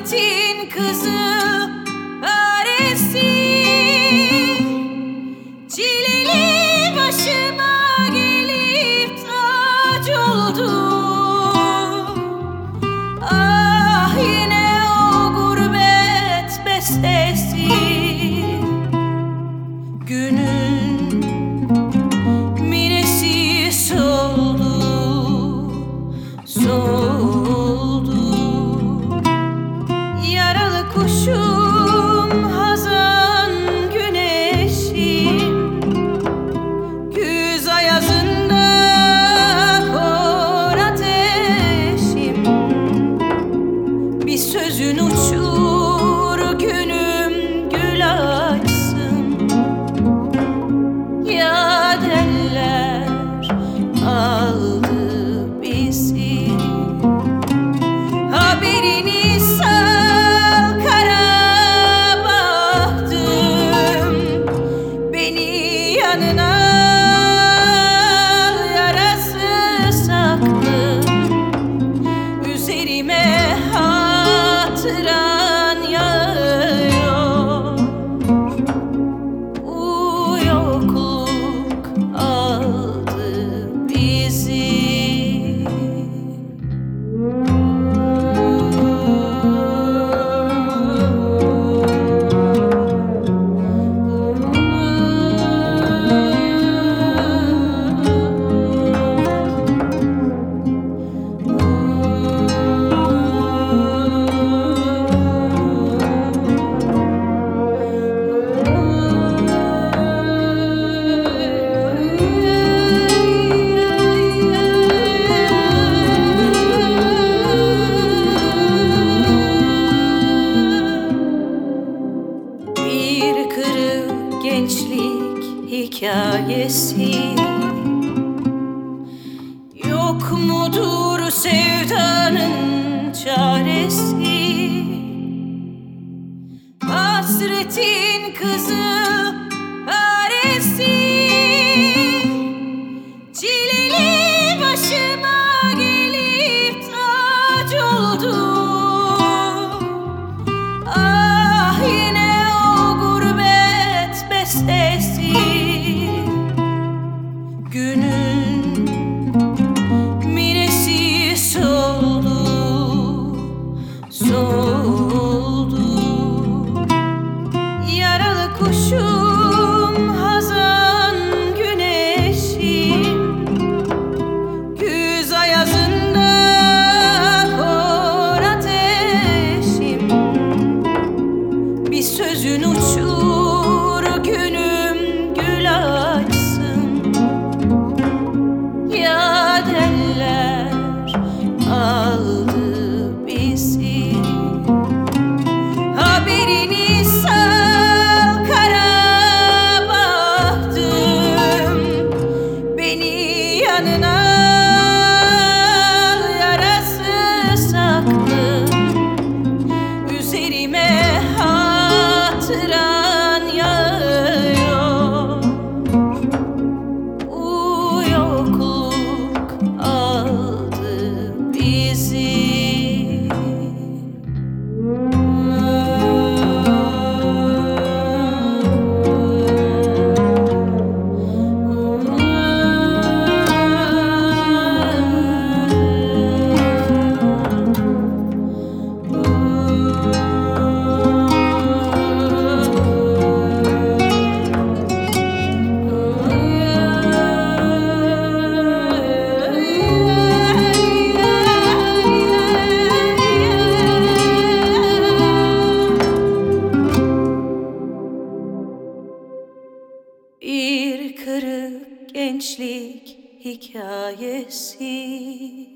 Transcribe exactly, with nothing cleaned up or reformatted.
Hasretin kızı Paris'i, çileli başıma gelip tac oldu. Ah yine o gurbet bestesi, günün minesi soldu, soldu. Yaralı kuşum hazan güneşim, güz ayazında kor ateşim. Bir sözün uçur günüm gül açsın, ya deller aldı bizi. Haberini sal kara bahtım, beni yanına al, yarası saklım. Üzerime hatıran yağıyor, bu yokluk aldı bizi. Bir kırık gençlik hikayesi, yok mudur sevdanın çaresi? Hasretin kızı Paris'i, çileli başıma gelip tac oldu. Ah yine o gurbet bestesi, günün minesi soldu, soldu. Yaralı kuşum hazan güneşim, güz ayazında kor ateşim. Bir sözün uçur günüm gül açsın, ya deller aldı bizi. Haberini sal kara bahtım, beni yanına al, yarası saklım. Üzerime hatıran yağıyor, bu yokluk aldı bizi. Bir kırık gençlik hikayesi.